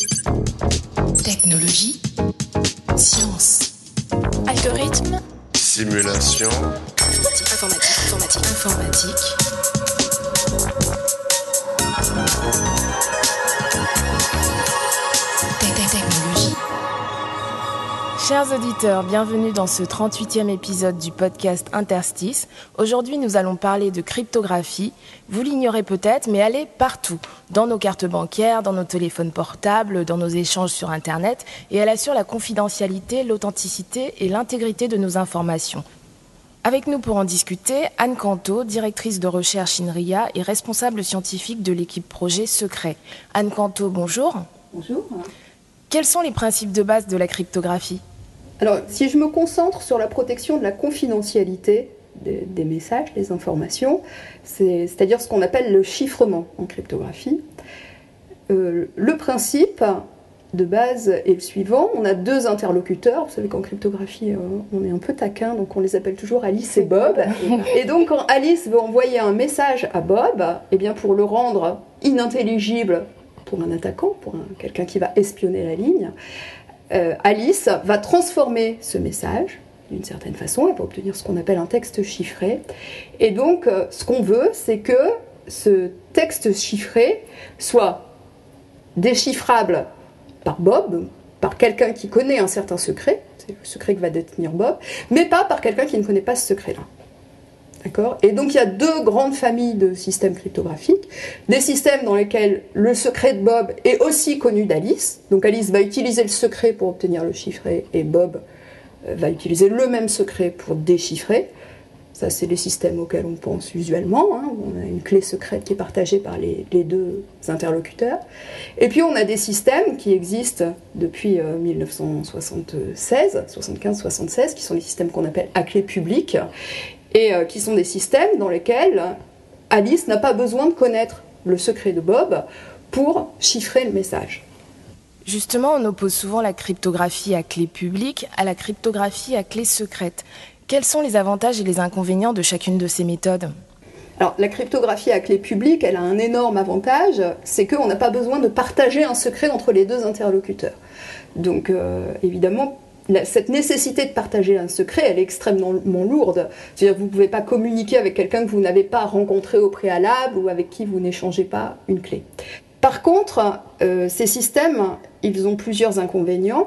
Technologie, science, algorithme, simulation, informatique. Technologie. Chers auditeurs, bienvenue dans ce 38e épisode du podcast Interstice. Aujourd'hui, nous allons parler de cryptographie. Vous l'ignorez peut-être, mais elle est partout. Dans nos cartes bancaires, dans nos téléphones portables, dans nos échanges sur Internet. Et elle assure la confidentialité, l'authenticité et l'intégrité de nos informations. Avec nous pour en discuter, Anne Canto, directrice de recherche INRIA et responsable scientifique de l'équipe projet Secret. Anne Canto, bonjour. Bonjour. Quels sont les principes de base de la cryptographie ? Alors, si je me concentre sur la protection de la confidentialité des messages, des informations, c'est-à-dire ce qu'on appelle le chiffrement en cryptographie, le principe de base est le suivant. On a deux interlocuteurs. Vous savez qu'en cryptographie, on est un peu taquin, donc on les appelle toujours Alice et Bob. Et donc, quand Alice veut envoyer un message à Bob, eh bien, pour le rendre inintelligible pour un attaquant, pour quelqu'un qui va espionner la ligne, Alice va transformer ce message d'une certaine façon, elle va obtenir ce qu'on appelle un texte chiffré. Et donc, ce qu'on veut, c'est que ce texte chiffré soit déchiffrable par Bob, par quelqu'un qui connaît un certain secret, c'est le secret que va détenir Bob, mais pas par quelqu'un qui ne connaît pas ce secret-là. D'accord ? Et donc il y a deux grandes familles de systèmes cryptographiques. Des systèmes dans lesquels le secret de Bob est aussi connu d'Alice. Donc Alice va utiliser le secret pour obtenir le chiffré et Bob va utiliser le même secret pour déchiffrer. Ça, c'est les systèmes auxquels on pense usuellement. On a une clé secrète qui est partagée par les deux interlocuteurs. Et puis on a des systèmes qui existent depuis 1975-76, qui sont des systèmes qu'on appelle à clé publique, et qui sont des systèmes dans lesquels Alice n'a pas besoin de connaître le secret de Bob pour chiffrer le message. Justement, on oppose souvent la cryptographie à clé publique à la cryptographie à clé secrète. Quels sont les avantages et les inconvénients de chacune de ces méthodes ? Alors, la cryptographie à clé publique, elle a un énorme avantage, c'est qu'on n'a pas besoin de partager un secret entre les deux interlocuteurs. Donc, évidemment, cette nécessité de partager un secret, elle est extrêmement lourde. C'est-à-dire que vous ne pouvez pas communiquer avec quelqu'un que vous n'avez pas rencontré au préalable ou avec qui vous n'échangez pas une clé. Par contre, ces systèmes, ils ont plusieurs inconvénients.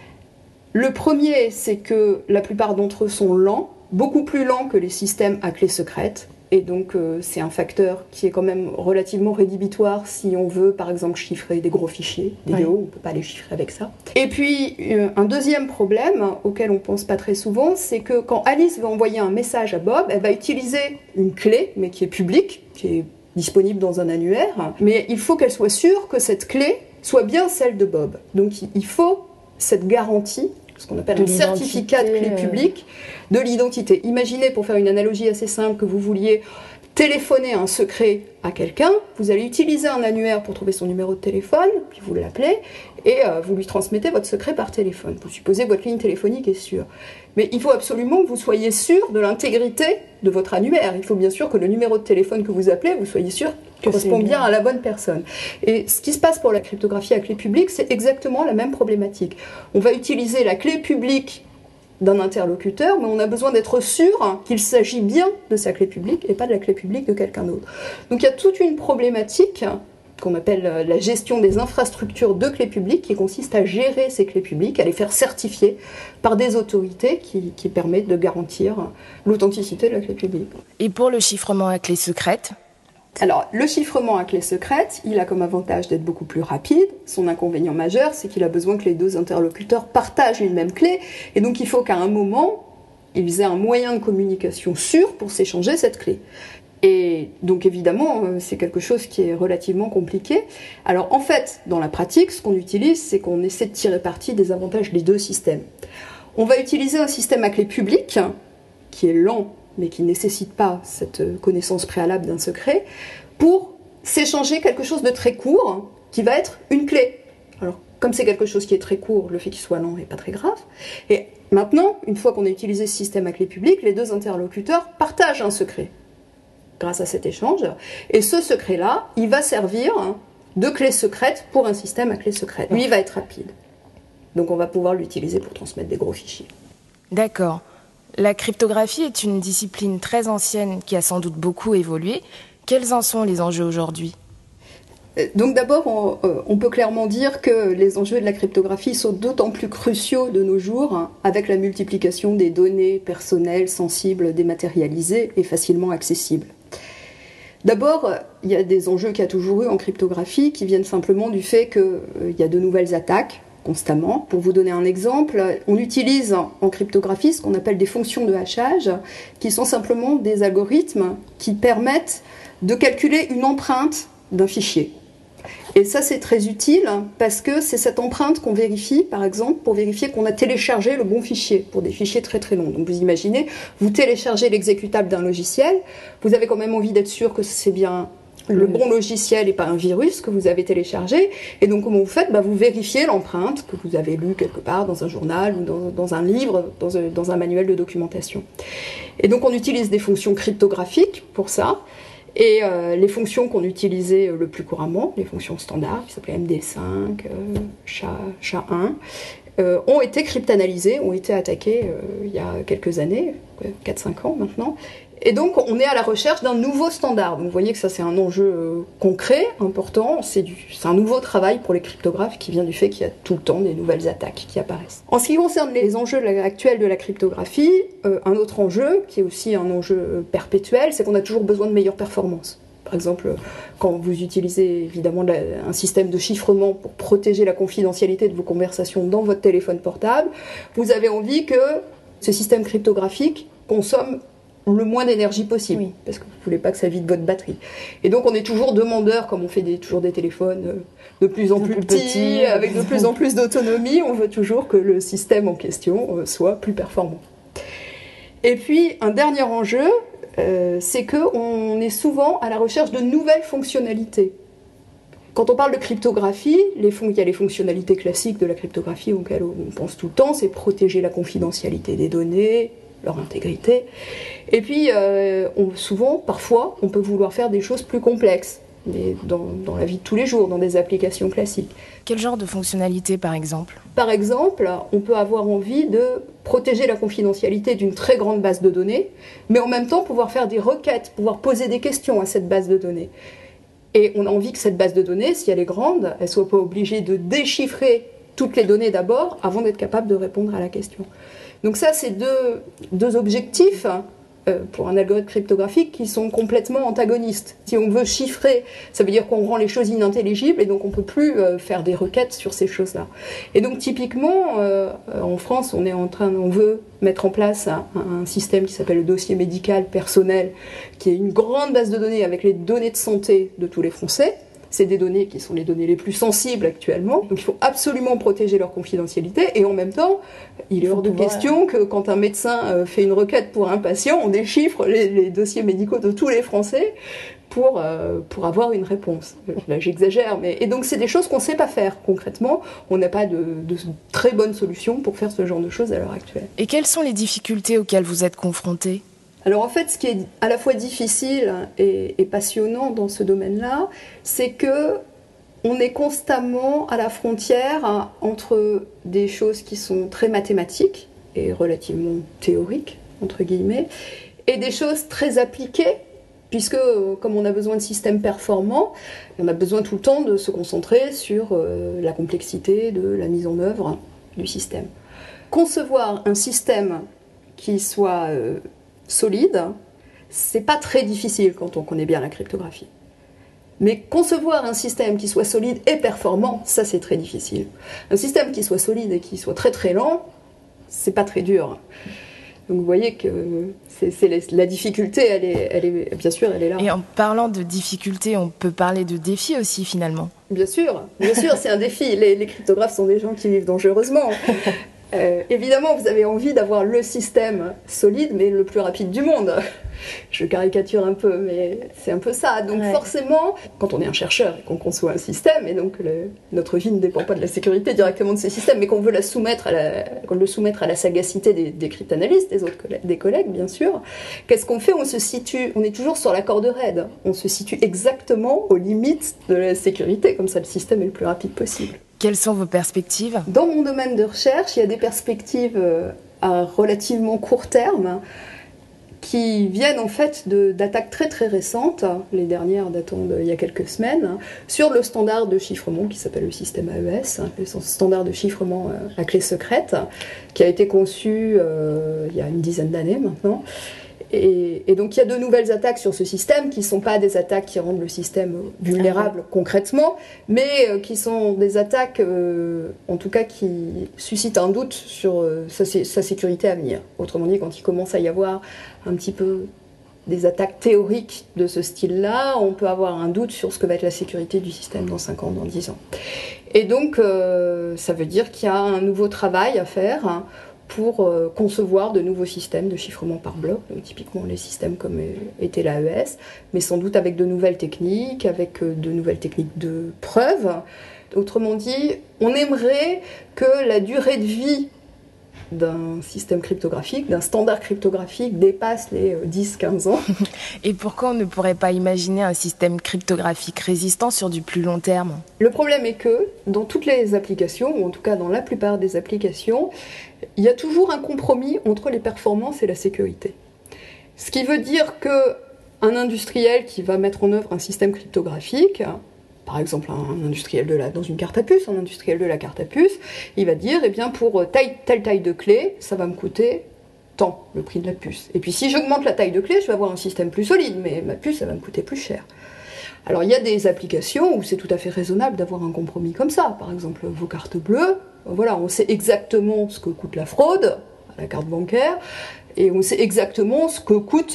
Le premier, c'est que la plupart d'entre eux sont lents, beaucoup plus lents que les systèmes à clé secrète. Et donc, c'est un facteur qui est quand même relativement rédhibitoire si on veut, par exemple, chiffrer des gros fichiers vidéo. Oui. On ne peut pas les chiffrer avec ça. Et puis, un deuxième problème auquel on ne pense pas très souvent, c'est que quand Alice va envoyer un message à Bob, elle va utiliser une clé, mais qui est publique, qui est disponible dans un annuaire. Mais il faut qu'elle soit sûre que cette clé soit bien celle de Bob. Donc, il faut cette garantie, ce qu'on appelle un certificat de clé publique, de l'identité. Imaginez, pour faire une analogie assez simple, que vous vouliez téléphoner un secret à quelqu'un, vous allez utiliser un annuaire pour trouver son numéro de téléphone, puis vous l'appelez, et vous lui transmettez votre secret par téléphone. Vous supposez que votre ligne téléphonique est sûre. Mais il faut absolument que vous soyez sûr de l'intégrité de votre annuaire. Il faut bien sûr que le numéro de téléphone que vous appelez, vous soyez sûr qu'il correspond bien à la bonne personne. Et ce qui se passe pour la cryptographie à clé publique, c'est exactement la même problématique. On va utiliser la clé publique d'un interlocuteur, mais on a besoin d'être sûr qu'il s'agit bien de sa clé publique et pas de la clé publique de quelqu'un d'autre. Donc il y a toute une problématique qu'on appelle la gestion des infrastructures de clés publiques, qui consiste à gérer ces clés publiques, à les faire certifier par des autorités qui permettent de garantir l'authenticité de la clé publique. Et pour le chiffrement à clé secrète ? Alors, le chiffrement à clé secrète, il a comme avantage d'être beaucoup plus rapide. Son inconvénient majeur, c'est qu'il a besoin que les deux interlocuteurs partagent une même clé, et donc il faut qu'à un moment, ils aient un moyen de communication sûr pour s'échanger cette clé. Et donc évidemment, c'est quelque chose qui est relativement compliqué. Alors en fait, dans la pratique, ce qu'on utilise, c'est qu'on essaie de tirer parti des avantages des deux systèmes. On va utiliser un système à clé publique, qui est lent, mais qui ne nécessite pas cette connaissance préalable d'un secret, pour s'échanger quelque chose de très court, qui va être une clé. Alors, comme c'est quelque chose qui est très court, le fait qu'il soit lent n'est pas très grave. Et maintenant, une fois qu'on a utilisé ce système à clé publique, les deux interlocuteurs partagent un secret grâce à cet échange. Et ce secret-là, il va servir de clé secrète pour un système à clé secrète. Lui, il va être rapide. Donc on va pouvoir l'utiliser pour transmettre des gros fichiers. D'accord. La cryptographie est une discipline très ancienne qui a sans doute beaucoup évolué. Quels en sont les enjeux aujourd'hui ? Donc d'abord, on peut clairement dire que les enjeux de la cryptographie sont d'autant plus cruciaux de nos jours avec la multiplication des données personnelles, sensibles, dématérialisées et facilement accessibles. D'abord, il y a des enjeux qu'il y a toujours eu en cryptographie qui viennent simplement du fait qu'il y a de nouvelles attaques constamment. Pour vous donner un exemple, on utilise en cryptographie ce qu'on appelle des fonctions de hachage qui sont simplement des algorithmes qui permettent de calculer une empreinte d'un fichier. Et ça, c'est très utile parce que c'est cette empreinte qu'on vérifie, par exemple, pour vérifier qu'on a téléchargé le bon fichier, pour des fichiers très très longs. Donc vous imaginez, vous téléchargez l'exécutable d'un logiciel, vous avez quand même envie d'être sûr que c'est bien le bon logiciel et pas un virus que vous avez téléchargé. Et donc comment vous faites ? Vous vérifiez l'empreinte que vous avez lue quelque part dans un journal ou dans un livre, dans un manuel de documentation. Et donc on utilise des fonctions cryptographiques pour ça. Et les fonctions qu'on utilisait le plus couramment, les fonctions standards, qui s'appelaient MD5, SHA-1, ont été cryptanalysées, ont été attaquées il y a quelques années, 4-5 ans maintenant. Et donc on est à la recherche d'un nouveau standard. Donc vous voyez que ça c'est un enjeu concret, important, c'est un nouveau travail pour les cryptographes qui vient du fait qu'il y a tout le temps des nouvelles attaques qui apparaissent. En ce qui concerne les enjeux actuels de la cryptographie, un autre enjeu, qui est aussi un enjeu perpétuel, c'est qu'on a toujours besoin de meilleures performances. Par exemple, quand vous utilisez évidemment un système de chiffrement pour protéger la confidentialité de vos conversations dans votre téléphone portable, vous avez envie que ce système cryptographique consomme le moins d'énergie possible, parce que vous ne voulez pas que ça vide votre batterie. Et donc on est toujours demandeur, comme on fait toujours des téléphones de plus en plus petits, avec de plus en plus d'autonomie, on veut toujours que le système en question soit plus performant. Et puis un dernier enjeu, c'est qu'on est souvent à la recherche de nouvelles fonctionnalités. Quand on parle de cryptographie, il y a les fonctionnalités classiques de la cryptographie auxquelles on pense tout le temps, c'est protéger la confidentialité des données, leur intégrité. Et puis, parfois, on peut vouloir faire des choses plus complexes, dans la vie de tous les jours, dans des applications classiques. Quel genre de fonctionnalité, par exemple ? Par exemple, on peut avoir envie de protéger la confidentialité d'une très grande base de données, mais en même temps pouvoir faire des requêtes, pouvoir poser des questions à cette base de données. Et on a envie que cette base de données, si elle est grande, elle ne soit pas obligée de déchiffrer toutes les données d'abord avant d'être capable de répondre à la question. Donc ça, c'est deux objectifs pour un algorithme cryptographique qui sont complètement antagonistes. Si on veut chiffrer, ça veut dire qu'on rend les choses inintelligibles et donc on ne peut plus faire des requêtes sur ces choses-là. Et donc typiquement, en France, on veut mettre en place un système qui s'appelle le dossier médical personnel, qui est une grande base de données avec les données de santé de tous les Français. C'est des données qui sont les données les plus sensibles actuellement, donc il faut absolument protéger leur confidentialité, et en même temps, il est hors de question que quand un médecin fait une requête pour un patient, on déchiffre les dossiers médicaux de tous les Français pour avoir une réponse. Là, j'exagère, et donc c'est des choses qu'on ne sait pas faire concrètement. On n'a pas de très bonne solution pour faire ce genre de choses à l'heure actuelle. Et quelles sont les difficultés auxquelles vous êtes confrontés ? Alors en fait, ce qui est à la fois difficile et passionnant dans ce domaine-là, c'est que on est constamment à la frontière entre des choses qui sont très mathématiques et relativement théoriques, entre guillemets, et des choses très appliquées, puisque comme on a besoin de systèmes performants, on a besoin tout le temps de se concentrer sur la complexité de la mise en œuvre du système. Concevoir un système qui soit solide, c'est pas très difficile quand on connaît bien la cryptographie. Mais concevoir un système qui soit solide et performant, ça c'est très difficile. Un système qui soit solide et qui soit très très lent, c'est pas très dur. Donc vous voyez que la difficulté, elle est bien sûr, elle est là. Et en parlant de difficulté, on peut parler de défi aussi finalement. Bien sûr, c'est un défi. Les cryptographes sont des gens qui vivent dangereusement. Évidemment, vous avez envie d'avoir le système solide, mais le plus rapide du monde. Je caricature un peu, mais c'est un peu ça. Donc forcément, quand on est un chercheur et qu'on conçoit un système, et donc notre vie ne dépend pas de la sécurité directement de ce système, mais qu'on veut le soumettre à la sagacité des cryptanalystes, des collègues, bien sûr, qu'est-ce qu'on fait? On est toujours sur la corde raide. On se situe exactement aux limites de la sécurité, comme ça le système est le plus rapide possible. Quelles sont vos perspectives? Dans mon domaine de recherche, il y a des perspectives à relativement court terme qui viennent en fait d'attaques très très récentes, les dernières datant d'il y a quelques semaines, sur le standard de chiffrement qui s'appelle le système AES, le standard de chiffrement à clé secrète, qui a été conçu il y a une dizaine d'années maintenant. Et donc il y a de nouvelles attaques sur ce système qui ne sont pas des attaques qui rendent le système vulnérable concrètement, mais qui sont des attaques en tout cas qui suscitent un doute sur sa sécurité à venir. Autrement dit, quand il commence à y avoir un petit peu des attaques théoriques de ce style-là, on peut avoir un doute sur ce que va être la sécurité du système dans 5 ans, dans 10 ans. Et donc ça veut dire qu'il y a un nouveau travail à faire pour concevoir de nouveaux systèmes de chiffrement par bloc, donc typiquement les systèmes comme était l'AES, mais sans doute avec de nouvelles techniques, avec de nouvelles techniques de preuve. Autrement dit, on aimerait que la durée de vie d'un système cryptographique, d'un standard cryptographique dépasse les 10-15 ans. Et pourquoi on ne pourrait pas imaginer un système cryptographique résistant sur du plus long terme? Le problème est que dans toutes les applications, ou en tout cas dans la plupart des applications, il y a toujours un compromis entre les performances et la sécurité. Ce qui veut dire qu'un industriel qui va mettre en œuvre un système cryptographique, par exemple un industriel dans une carte à puce, un industriel de la carte à puce, il va dire, eh bien pour telle taille de clé, ça va me coûter tant, le prix de la puce. Et puis si j'augmente la taille de clé, je vais avoir un système plus solide, mais ma puce, ça va me coûter plus cher. Alors il y a des applications où c'est tout à fait raisonnable d'avoir un compromis comme ça. Par exemple, vos cartes bleues, voilà, on sait exactement ce que coûte la fraude à la carte bancaire, et on sait exactement ce que coûte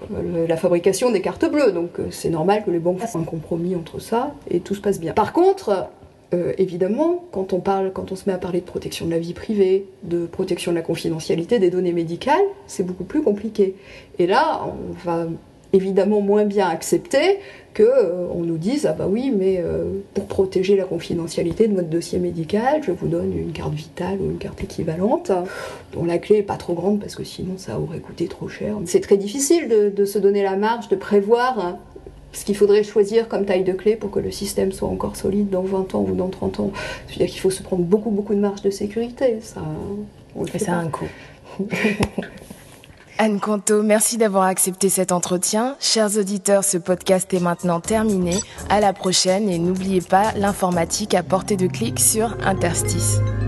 la fabrication des cartes bleues. Donc c'est normal que les banques fassent un compromis entre ça, et tout se passe bien. Par contre, évidemment, quand on se met à parler de protection de la vie privée, de protection de la confidentialité des données médicales, c'est beaucoup plus compliqué. Et là, on va évidemment moins bien accepter qu'on nous dise « Ah bah oui, mais pour protéger la confidentialité de votre dossier médical, je vous donne une carte vitale ou une carte équivalente, dont la clé n'est pas trop grande parce que sinon ça aurait coûté trop cher. » C'est très difficile de se donner la marge, de prévoir ce qu'il faudrait choisir comme taille de clé pour que le système soit encore solide dans 20 ans ou dans 30 ans. C'est-à-dire qu'il faut se prendre beaucoup de marge de sécurité. Ça a un coût. Anne Conto, merci d'avoir accepté cet entretien. Chers auditeurs, ce podcast est maintenant terminé. À la prochaine et n'oubliez pas, l'informatique à portée de clic sur Interstice.